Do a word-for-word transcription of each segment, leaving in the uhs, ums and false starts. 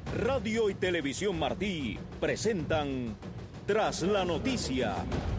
Radio y Televisión Martí presentan Tras la Noticia.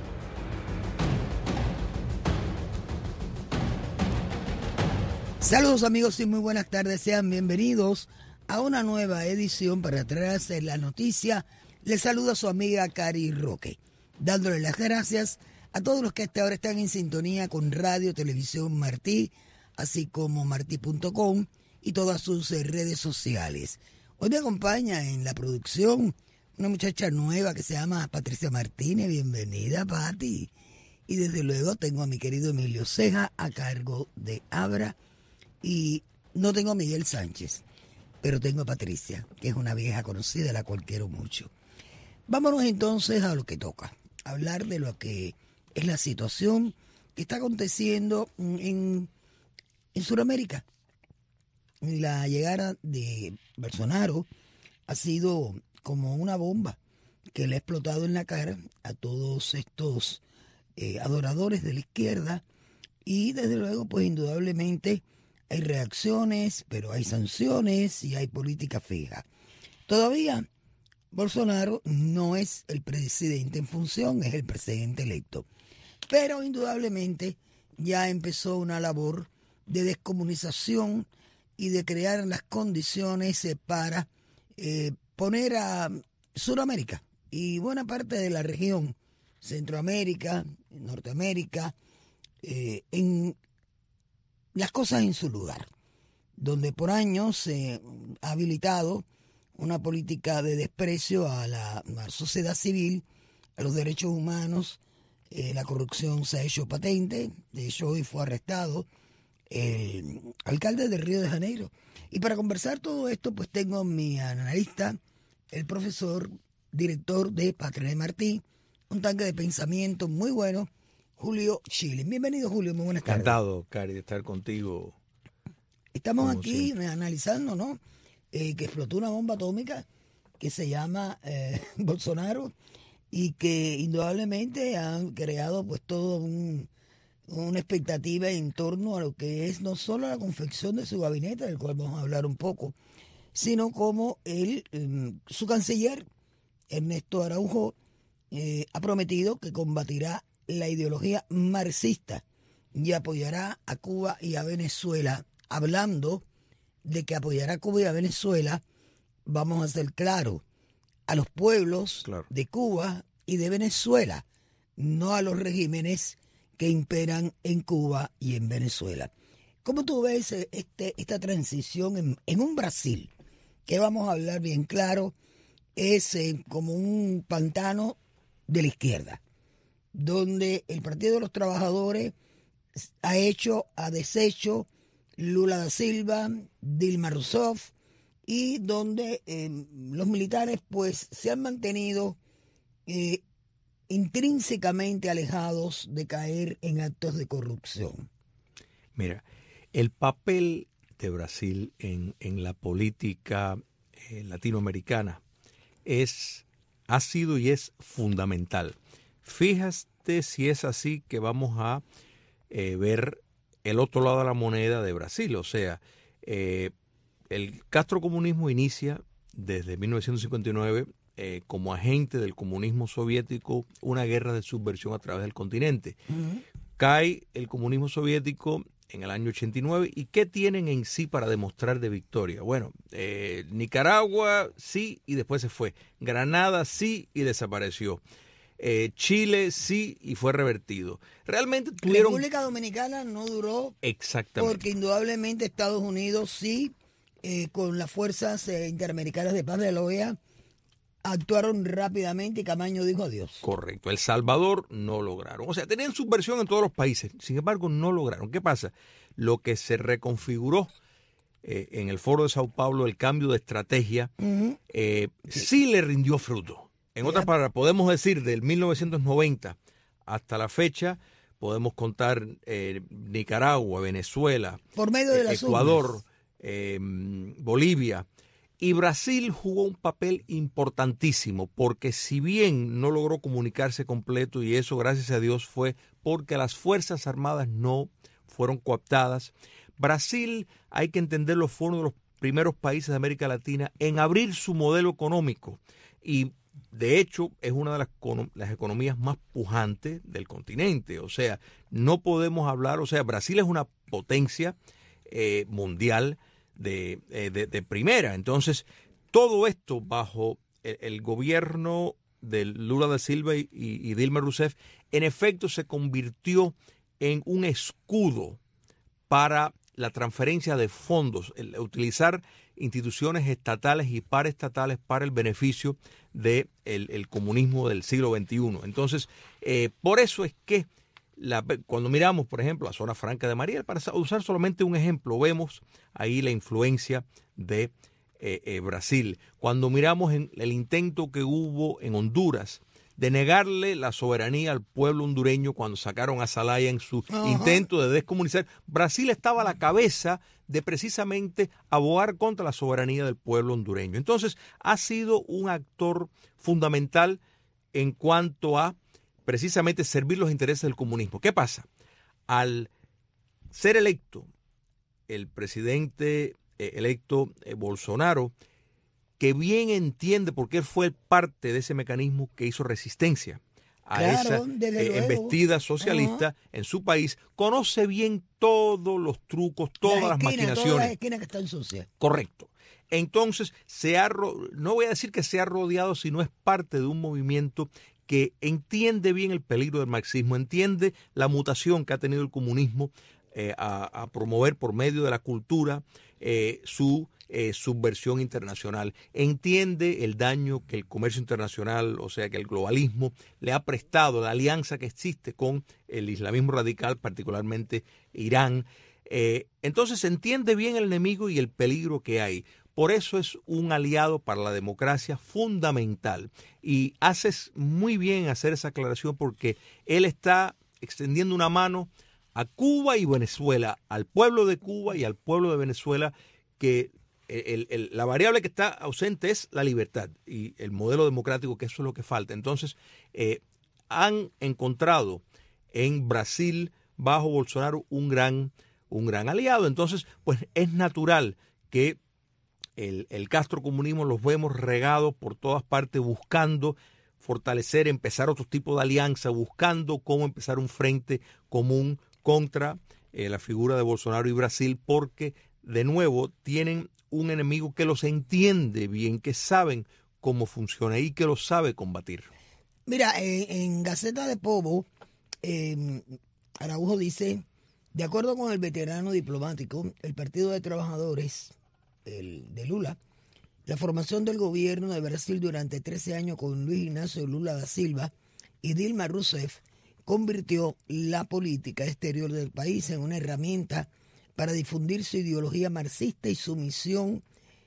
Saludos amigos y muy buenas tardes, sean bienvenidos a una nueva edición para traerse la noticia. Les saluda su amiga Cari Roque, dándole las gracias a todos los que hasta ahora están en sintonía con Radio Televisión Martí, así como martí punto com y todas sus redes sociales. Hoy me acompaña en la producción una muchacha nueva que se llama Patricia Martínez. Bienvenida, Pati. Y desde luego tengo a mi querido Emilio Ceja a cargo de Abra. Y no tengo a Miguel Sánchez, pero tengo a Patricia, que es una vieja conocida, la cual quiero mucho. Vámonos entonces a lo que toca, hablar de lo que es la situación que está aconteciendo en, en Sudamérica. La llegada de Bolsonaro ha sido como una bomba que le ha explotado en la cara a todos estos eh, adoradores de la izquierda y desde luego pues indudablemente hay reacciones, pero hay sanciones y hay política fija. Todavía Bolsonaro no es el presidente en función, es el presidente electo. Pero indudablemente ya empezó una labor de descomunización y de crear las condiciones para eh, poner a Sudamérica y buena parte de la región, Centroamérica, Norteamérica, eh, en las cosas en su lugar, donde por años se ha habilitado una política de desprecio a la, a la sociedad civil, a los derechos humanos, eh, la corrupción se ha hecho patente. De hecho hoy fue arrestado el alcalde de Río de Janeiro. Y para conversar todo esto, pues tengo mi analista, el profesor, director de Patria de Martí, un tanque de pensamiento muy bueno, Julio Chile. Bienvenido, Julio, muy buenas tardes. Encantado, Cari, de estar contigo. Estamos aquí siempre. analizando, ¿no? Eh, que explotó una bomba atómica que se llama eh, Bolsonaro y que indudablemente han creado pues todo un una expectativa en torno a lo que es no solo la confección de su gabinete, del cual vamos a hablar un poco, sino como él, su canciller, Ernesto Araujo, eh, ha prometido que combatirá la ideología marxista y apoyará a Cuba y a Venezuela. Hablando de que apoyará a Cuba y a Venezuela, vamos a ser claros, a los pueblos claro. de Cuba y de Venezuela, no a los regímenes que imperan en Cuba y en Venezuela. ¿Cómo tú ves este, esta transición en, en un Brasil, que vamos a hablar bien claro, es eh, como un pantano de la izquierda, donde el Partido de los Trabajadores ha hecho, ha deshecho Lula da Silva, Dilma Rousseff, y donde eh, los militares pues se han mantenido eh, intrínsecamente alejados de caer en actos de corrupción. Mira, el papel de Brasil en, en la política eh, latinoamericana es, ha sido y es fundamental. Fíjate si es así que vamos a eh, ver el otro lado de la moneda de Brasil. O sea, eh, el castrocomunismo inicia desde mil novecientos cincuenta y nueve Eh, como agente del comunismo soviético, una guerra de subversión a través del continente. Uh-huh. Cae el comunismo soviético en el año ochenta y nueve, ¿y qué tienen en sí para demostrar de victoria? Bueno, eh, Nicaragua sí y después se fue. Granada sí y desapareció. Eh, Chile sí y fue revertido. Realmente tuvieron... República Dominicana no duró. Exactamente. Porque indudablemente Estados Unidos sí, eh, con las fuerzas eh, interamericanas de paz de la O E A, actuaron rápidamente y Camaño dijo adiós. Correcto. El Salvador no lograron. O sea, tenían subversión en todos los países. Sin embargo, no lograron. ¿Qué pasa? Lo que se reconfiguró eh, en el Foro de Sao Paulo, el cambio de estrategia, uh-huh. eh, sí. sí le rindió fruto. En otras palabras, podemos decir del mil novecientos noventa hasta la fecha, podemos contar eh, Nicaragua, Venezuela, por medio de eh, las Ecuador, eh, Bolivia. Y Brasil jugó un papel importantísimo porque si bien no logró comunicarse completo, y eso gracias a Dios fue porque las Fuerzas Armadas no fueron cooptadas, Brasil, hay que entenderlo, fue uno de los primeros países de América Latina en abrir su modelo económico y de hecho es una de las, las economías más pujantes del continente. O sea, no podemos hablar, o sea, Brasil es una potencia eh, mundial de, eh, de, de primera. Entonces, todo esto bajo el, el gobierno de Lula da Silva y, y Dilma Rousseff, en efecto se convirtió en un escudo para la transferencia de fondos, el utilizar instituciones estatales y paraestatales para el beneficio del de el comunismo del siglo veintiuno. Entonces, eh, por eso es que la, cuando miramos, por ejemplo, la zona franca de Mariel, para usar solamente un ejemplo, vemos ahí la influencia de eh, eh, Brasil. Cuando miramos en el intento que hubo en Honduras de negarle la soberanía al pueblo hondureño cuando sacaron a Zelaya en su Ajá. intento de descomunizar, Brasil estaba a la cabeza de precisamente abogar contra la soberanía del pueblo hondureño. Entonces, ha sido un actor fundamental en cuanto a precisamente servir los intereses del comunismo. ¿Qué pasa? Al ser electo el presidente eh, electo eh, Bolsonaro, que bien entiende porque él fue parte de ese mecanismo que hizo resistencia a claro, esa eh, embestida socialista uh-huh. en su país, conoce bien todos los trucos, todas la las esquina, maquinaciones. Todas las esquinas que están sucias. Correcto. Entonces, se ha, no voy a decir que se ha rodeado, sino es parte de un movimiento que entiende bien el peligro del marxismo, entiende la mutación que ha tenido el comunismo eh, a, a promover por medio de la cultura eh, su Eh, subversión internacional, entiende el daño que el comercio internacional, o sea que el globalismo le ha prestado, la alianza que existe con el islamismo radical, particularmente Irán. Eh, entonces entiende bien el enemigo y el peligro que hay. Por eso es un aliado para la democracia fundamental. Y haces muy bien en hacer esa aclaración porque él está extendiendo una mano a Cuba y Venezuela, al pueblo de Cuba y al pueblo de Venezuela, que El, el, la variable que está ausente es la libertad y el modelo democrático, que eso es lo que falta. Entonces, eh, han encontrado en Brasil, bajo Bolsonaro, un gran, un gran aliado. Entonces, pues es natural que el, el castrocomunismo los vemos regados por todas partes, buscando fortalecer, empezar otro tipo de alianza, buscando cómo empezar un frente común contra eh, la figura de Bolsonaro y Brasil, porque, de nuevo, tienen un enemigo que los entiende bien, que saben cómo funciona y que los sabe combatir. Mira, en, en Gaceta de Povo, eh, Araujo dice, de acuerdo con el veterano diplomático, el Partido de Trabajadores el de Lula, la formación del gobierno de Brasil durante trece años con Luis Ignacio Lula da Silva y Dilma Rousseff convirtió la política exterior del país en una herramienta para difundir su ideología marxista y su misión,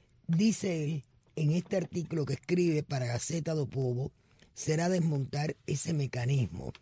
dice él, en este artículo que escribe para Gaceta do Povo, será desmontar ese mecanismo.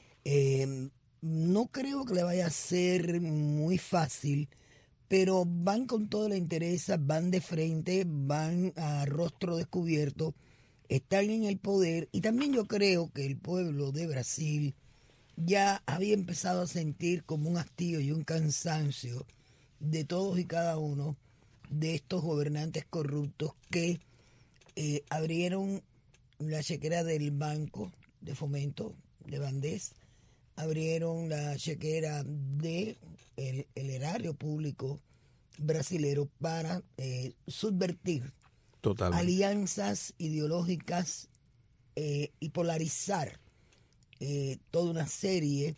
Eh, no creo que le vaya a ser muy fácil, pero van con todo el interés, van de frente, van a rostro descubierto, están en el poder, y también yo creo que el pueblo de Brasil ya había empezado a sentir como un hastío y un cansancio de todos y cada uno de estos gobernantes corruptos que eh, abrieron la chequera del Banco de Fomento de Bandés, abrieron la chequera de el, el erario público brasilero para eh, subvertir Totalmente. alianzas ideológicas eh, y polarizar eh, toda una serie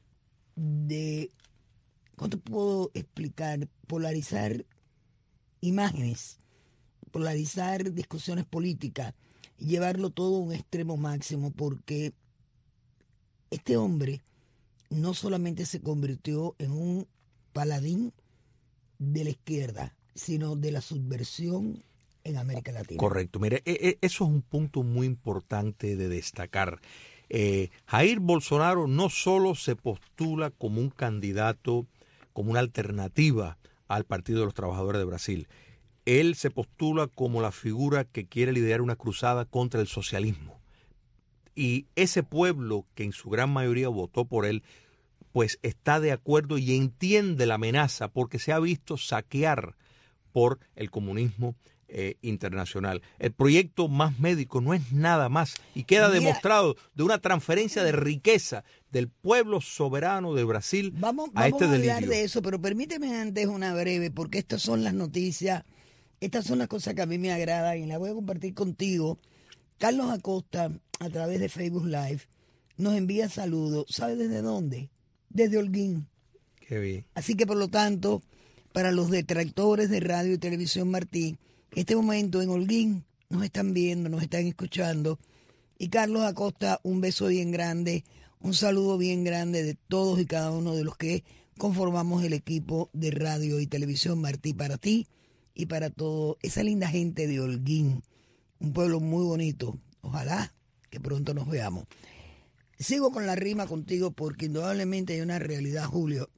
de, ¿cómo te puedo explicar? Polarizar imágenes, polarizar discusiones políticas, llevarlo todo a un extremo máximo, porque este hombre no solamente se convirtió en un paladín de la izquierda, sino de la subversión en América Latina. Correcto. Mire, eso es un punto muy importante de destacar. Eh, Jair Bolsonaro no solo se postula como un candidato, como una alternativa al Partido de los Trabajadores de Brasil. Él se postula como la figura que quiere liderar una cruzada contra el socialismo. Y ese pueblo, que en su gran mayoría votó por él, pues está de acuerdo y entiende la amenaza, porque se ha visto saquear por el comunismo eh, internacional. El proyecto Más Médico no es nada más y queda Mira, demostrado de una transferencia de riqueza del pueblo soberano de Brasil Vamos, a vamos este a hablar delirio. de eso, pero permíteme antes una breve, porque estas son las noticias, estas son las cosas que a mí me agradan y las voy a compartir contigo. Carlos Acosta, a través de Facebook Live, nos envía saludos. ¿Sabe desde dónde? Desde Holguín. Qué bien. Así que, por lo tanto, para los detractores de Radio y Televisión Martí, en este momento en Holguín nos están viendo, nos están escuchando. Y Carlos Acosta, un beso bien grande, un saludo bien grande de todos y cada uno de los que conformamos el equipo de Radio y Televisión Martí para ti y para toda esa linda gente de Holguín, un pueblo muy bonito. Ojalá que pronto nos veamos. Sigo con la rima contigo porque indudablemente hay una realidad, Julio.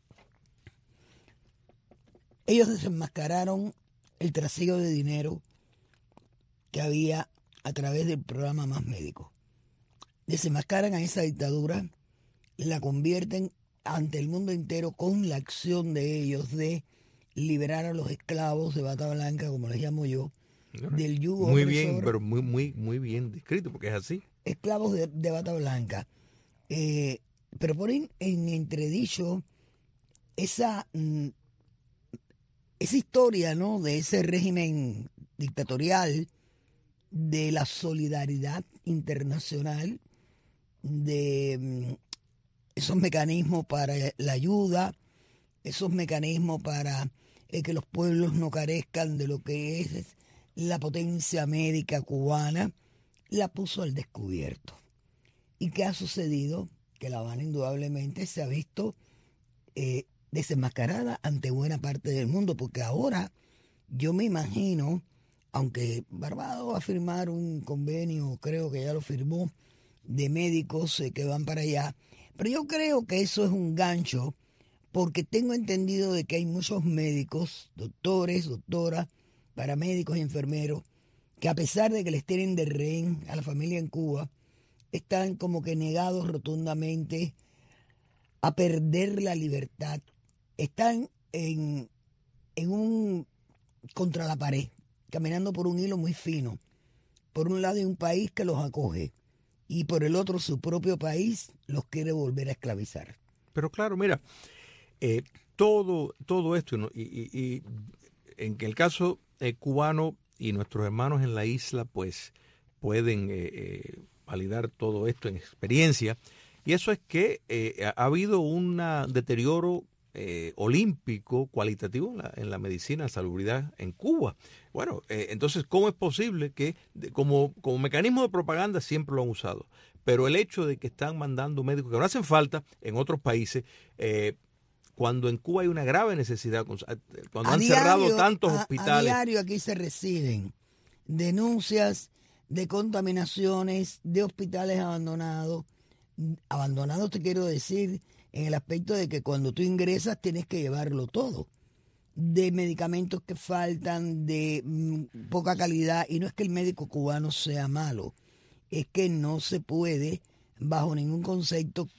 Ellos desenmascararon el trasiego de dinero que había a través del programa Más Médico. Desenmascaran a esa dictadura, la convierten ante el mundo entero con la acción de ellos de liberar a los esclavos de bata blanca, como les llamo yo, del yugo Muy opresor. bien, pero muy, muy, muy bien descrito, porque es así. Esclavos de, de bata blanca. Eh, pero ponen en entredicho esa, mm, esa historia, ¿no?, de ese régimen dictatorial, de la solidaridad internacional, de mm, esos mecanismos para la ayuda, esos mecanismos para eh, que los pueblos no carezcan de lo que es la potencia médica cubana, la puso al descubierto. ¿Y qué ha sucedido? Que La Habana indudablemente se ha visto eh, desenmascarada ante buena parte del mundo, porque ahora yo me imagino, aunque Barbados va a firmar un convenio, creo que ya lo firmó, de médicos eh, que van para allá, pero yo creo que eso es un gancho, porque tengo entendido de que hay muchos médicos, doctores, doctoras, paramédicos y enfermeros, que a pesar de que les tienen de rehén a la familia en Cuba, están como que negados rotundamente a perder la libertad. Están en, en un contra la pared, caminando por un hilo muy fino. Por un lado hay un país que los acoge y por el otro su propio país los quiere volver a esclavizar. Pero claro, mira, eh, todo, todo esto, ¿no? y, y, y en el caso eh, cubano y nuestros hermanos en la isla, pues pueden eh, eh, validar todo esto en experiencia, y eso es que eh, ha habido un deterioro eh, olímpico cualitativo en la, en la medicina, la salubridad en Cuba. Bueno, eh, entonces, ¿cómo es posible que como, como mecanismo de propaganda siempre lo han usado? Pero el hecho de que están mandando médicos que no hacen falta en otros países, eh, cuando en Cuba hay una grave necesidad, cuando A han diario, cerrado tantos a, hospitales. A diario aquí se reciben denuncias de contaminaciones, de hospitales abandonados. Abandonados te quiero decir en el aspecto de que cuando tú ingresas tienes que llevarlo todo. De medicamentos que faltan, de mm, poca calidad. Y no es que el médico cubano sea malo, es que no se puede, bajo ningún concepto,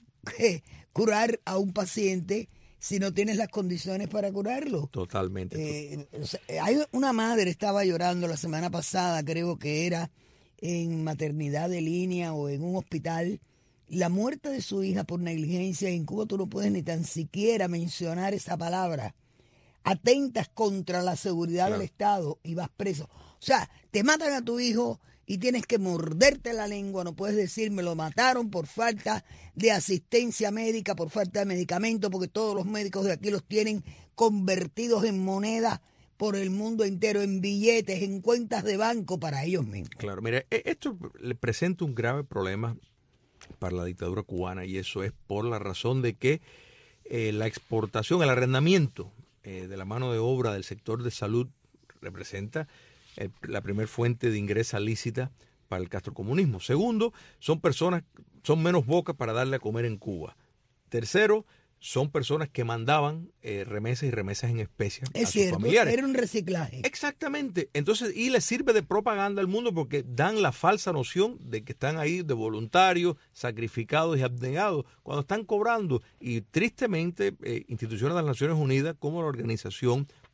curar a un paciente si no tienes las condiciones para curarlo. Totalmente. Eh, o sea, hay una madre estaba llorando la semana pasada, creo que era en maternidad de línea o en un hospital, la muerte de su hija por negligencia. En Cuba tú no puedes ni tan siquiera mencionar esa palabra. Atentas contra la seguridad claro. del Estado y vas preso. O sea, te matan a tu hijo y tienes que morderte la lengua, no puedes decir me lo mataron por falta de asistencia médica, por falta de medicamento, porque todos los médicos de aquí los tienen convertidos en moneda por el mundo entero, en billetes, en cuentas de banco para ellos mismos. Claro, mira, esto le presenta un grave problema para la dictadura cubana, y eso es por la razón de que eh, la exportación, el arrendamiento eh, de la mano de obra del sector de salud representa El, la primer fuente de ingresa lícita para el castrocomunismo. Segundo, son personas, son menos bocas para darle a comer en Cuba. Tercero, son personas que mandaban eh, remesas y remesas en especie a sus cierto, familiares. Era un reciclaje. Exactamente. Entonces, y les sirve de propaganda al mundo porque dan la falsa noción de que están ahí de voluntarios, sacrificados y abnegados, cuando están cobrando. Y tristemente, eh, instituciones de las Naciones Unidas, como la Organización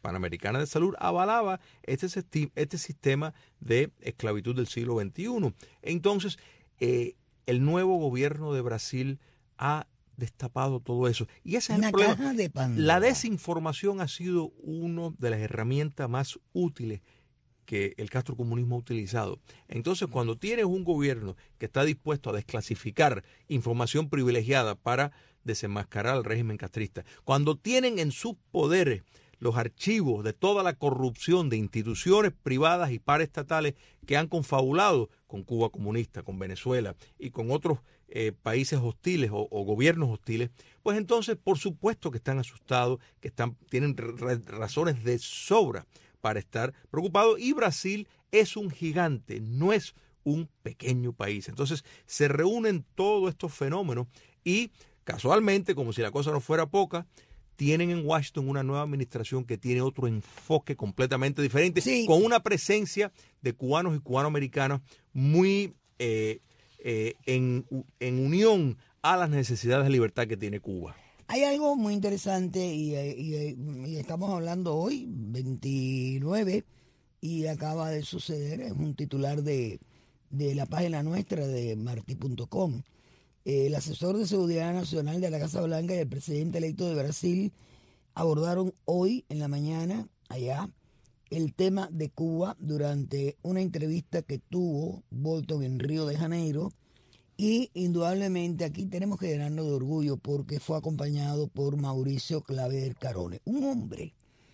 Panamericana de Salud avalaba este, este sistema de esclavitud del siglo veintiuno. Entonces, eh, el nuevo gobierno de Brasil ha destapado todo eso. Y ese es Una el problema. caja de Pandora. La desinformación ha sido una de las herramientas más útiles que el castrocomunismo ha utilizado. Entonces, cuando tienes un gobierno que está dispuesto a desclasificar información privilegiada para desenmascarar al régimen castrista, cuando tienen en sus poderes los archivos de toda la corrupción de instituciones privadas y paraestatales que han confabulado con Cuba comunista, con Venezuela y con otros eh, países hostiles o, o gobiernos hostiles, pues entonces por supuesto que están asustados, que están, tienen razones de sobra para estar preocupados, y Brasil es un gigante, no es un pequeño país. Entonces se reúnen todos estos fenómenos y casualmente, como si la cosa no fuera poca, tienen en Washington una nueva administración que tiene otro enfoque completamente diferente, sí, con una presencia de cubanos y cubanoamericanos muy eh, eh, en, en unión a las necesidades de libertad que tiene Cuba. Hay algo muy interesante y, y, y estamos hablando hoy, veintinueve, y acaba de suceder, es un titular de, de la página nuestra de marti punto com. El asesor de Seguridad Nacional de la Casa Blanca y el presidente electo de Brasil abordaron hoy en la mañana allá el tema de Cuba durante una entrevista que tuvo Bolton en Río de Janeiro, y indudablemente aquí tenemos que llenarnos de orgullo porque fue acompañado por Mauricio Claver Carone, un hombre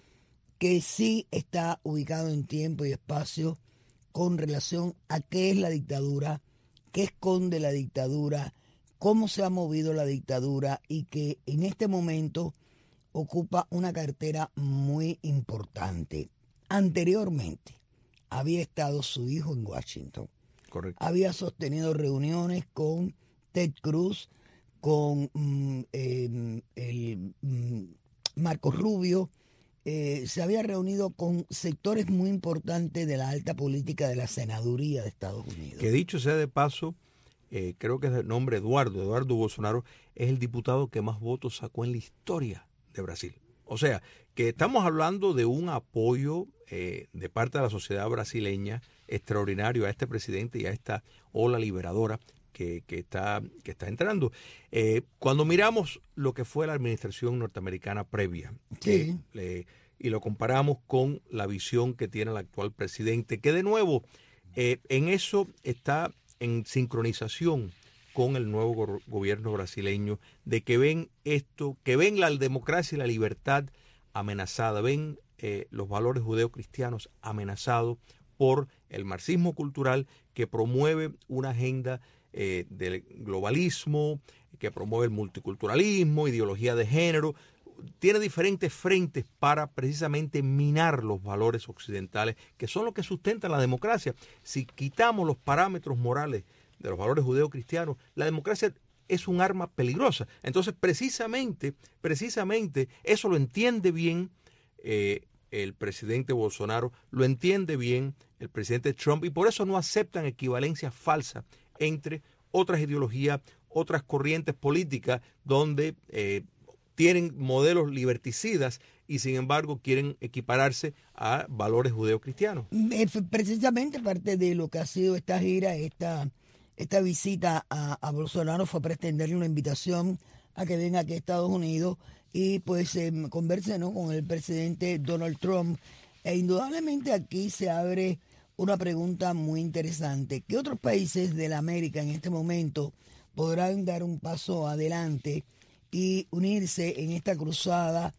que sí está ubicado en tiempo y espacio con relación a qué es la dictadura, qué esconde la dictadura, cómo se ha movido la dictadura, y que en este momento ocupa una cartera muy importante. Anteriormente había estado su hijo en Washington. Correcto. Había sostenido reuniones con Ted Cruz, con mm, eh, el, mm, Marco Rubio. Eh, se había reunido con sectores muy importantes de la alta política de la senaduría de Estados Unidos. Que dicho sea de paso, Eh, creo que es el nombre Eduardo, Eduardo Bolsonaro, es el diputado que más votos sacó en la historia de Brasil. O sea, que estamos hablando de un apoyo eh, de parte de la sociedad brasileña extraordinario a este presidente y a esta ola liberadora que, que, está, que está entrando. Eh, cuando miramos lo que fue la administración norteamericana previa, sí. eh, y lo comparamos con la visión que tiene el actual presidente, que de nuevo eh, en eso está en sincronización con el nuevo go- gobierno brasileño, de que ven esto, que ven la democracia y la libertad amenazada, ven eh, los valores judeocristianos amenazados por el marxismo cultural, que promueve una agenda eh, del globalismo, que promueve el multiculturalismo, ideología de género. Tiene diferentes frentes para precisamente minar los valores occidentales, que son los que sustentan la democracia. Si quitamos los parámetros morales de los valores judeocristianos, la democracia es un arma peligrosa. Entonces, precisamente, precisamente eso lo entiende bien eh, el presidente Bolsonaro, lo entiende bien el presidente Trump, y por eso no aceptan equivalencias falsas entre otras ideologías, otras corrientes políticas donde eh, tienen modelos liberticidas y sin embargo quieren equipararse a valores judeocristianos. Precisamente parte de lo que ha sido esta gira, esta, esta visita a, a Bolsonaro, fue para extenderle una invitación a que venga aquí a Estados Unidos y pues eh, converse, ¿no?, con el presidente Donald Trump. E indudablemente aquí se abre una pregunta muy interesante. ¿Qué otros países de la América en este momento podrán dar un paso adelante y unirse en esta cruzada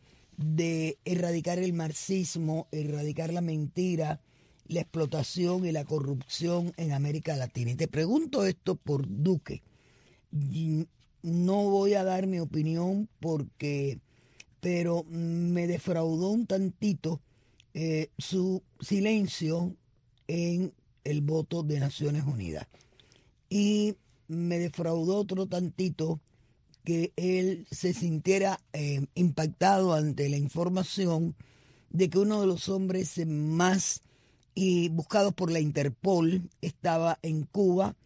de erradicar el marxismo, erradicar la mentira, la explotación y la corrupción en América Latina? Y te pregunto esto por Duque. No voy a dar mi opinión porque, pero me defraudó un tantito eh, su silencio en el voto de Naciones Unidas. Y me defraudó otro tantito que él se sintiera eh, impactado ante la información de que uno de los hombres más y buscados por la Interpol estaba en Cuba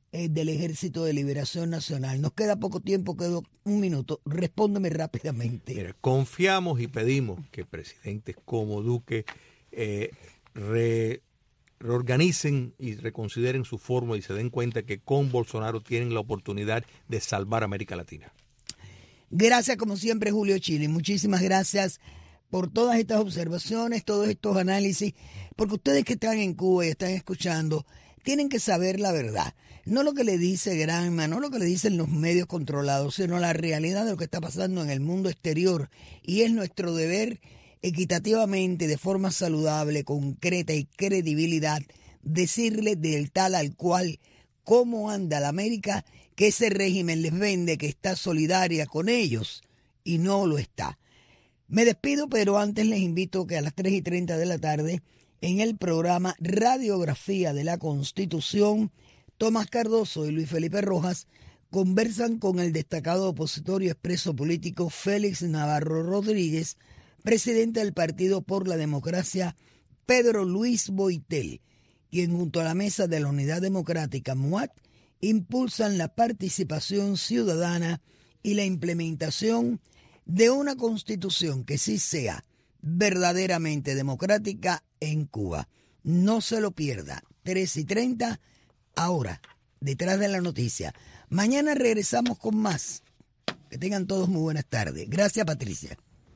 eh, del Ejército de Liberación Nacional. Nos queda poco tiempo, quedó un minuto. Respóndeme rápidamente. Mira, confiamos y pedimos que presidentes como Duque eh, re, reorganicen y reconsideren su forma y se den cuenta que con Bolsonaro tienen la oportunidad de salvar a América Latina. Gracias como siempre, Julio Chile. Muchísimas gracias por todas estas observaciones, todos estos análisis, porque ustedes que están en Cuba y están escuchando tienen que saber la verdad. No lo que le dice Granma, no lo que le dicen los medios controlados, sino la realidad de lo que está pasando en el mundo exterior. Y es nuestro deber, equitativamente, de forma saludable, concreta y credibilidad, decirle del tal al cual cómo anda la América, que ese régimen les vende que está solidaria con ellos y no lo está. Me despido, pero antes les invito que a las tres y treinta de la tarde, en el programa Radiografía de la Constitución, Tomás Cardoso y Luis Felipe Rojas conversan con el destacado opositor y expreso político Félix Navarro Rodríguez, presidente del Partido por la Democracia, Pedro Luis Boitel, quien junto a la mesa de la Unidad Democrática M U A D impulsan la participación ciudadana y la implementación de una constitución que sí sea verdaderamente democrática en Cuba. No se lo pierda. tres y treinta, ahora, detrás de la noticia. Mañana regresamos con más. Que tengan todos muy buenas tardes. Gracias, Patricia.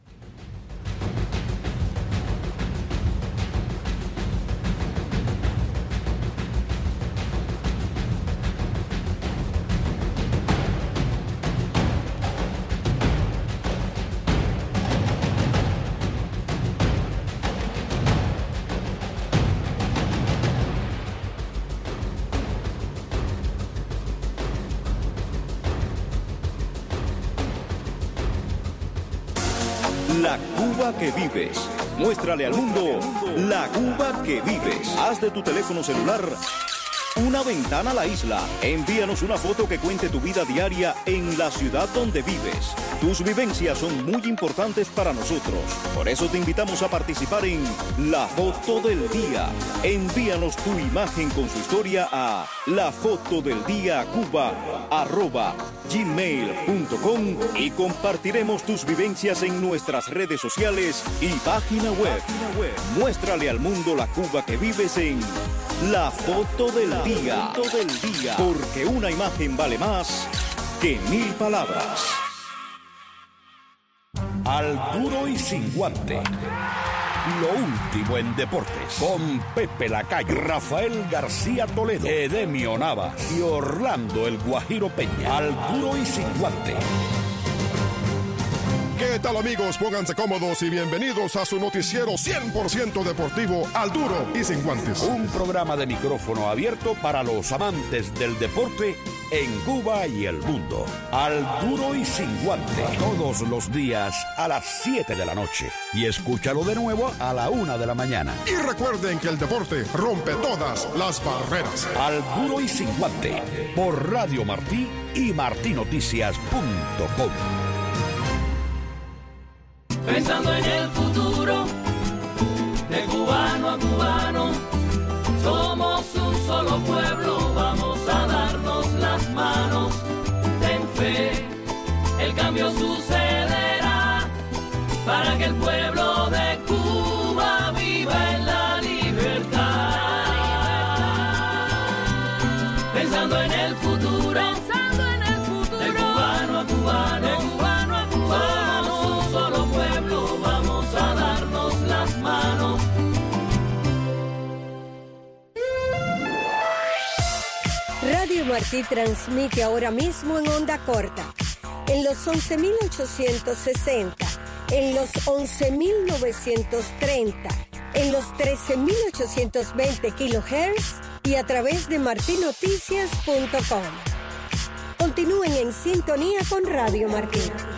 La Cuba que vives. Muéstrale al mundo la Cuba que vives. Haz de tu teléfono celular una ventana a la isla. Envíanos una foto que cuente tu vida diaria en la ciudad donde vives. Tus vivencias son muy importantes para nosotros. Por eso te invitamos a participar en La Foto del Día. Envíanos tu imagen con su historia a lafotodeldiacuba arroba gmail punto com y compartiremos tus vivencias en nuestras redes sociales y página web. Muéstrale al mundo la Cuba que vives en La Foto del Día. Porque una imagen vale más que mil palabras. Al duro y sin guante. Lo último en deportes. Con Pepe Lacayo, Rafael García Toledo, Edemio Navas y Orlando el Guajiro Peña. Al duro y sin guante. ¿Qué tal, amigos? Pónganse cómodos y bienvenidos a su noticiero cien por ciento deportivo Al Duro y Sin Guantes. Un programa de micrófono abierto para los amantes del deporte en Cuba y el mundo. Al Duro y Sin Guante. Todos los días a las siete de la noche. Y escúchalo de nuevo a la una de la mañana. Y recuerden que el deporte rompe todas las barreras. Al Duro y Sin Guante. Por Radio Martí y martinoticias punto com. Pensando en el futuro, de cubano a cubano, somos un solo pueblo, vamos a darnos las manos. Ten fe, el cambio sucederá, para que el pueblo de Cuba viva en la libertad. Pensando en el futuro, pensando en el futuro, de cubano a cubano, de cubano a cubano. Solo pueblo, vamos a darnos las manos. Radio Martí transmite ahora mismo en onda corta, en los once mil ochocientos sesenta, en los once mil novecientos treinta, en los trece mil ochocientos veinte kilohertz y a través de martinoticias punto com. Continúen en sintonía con Radio Martí.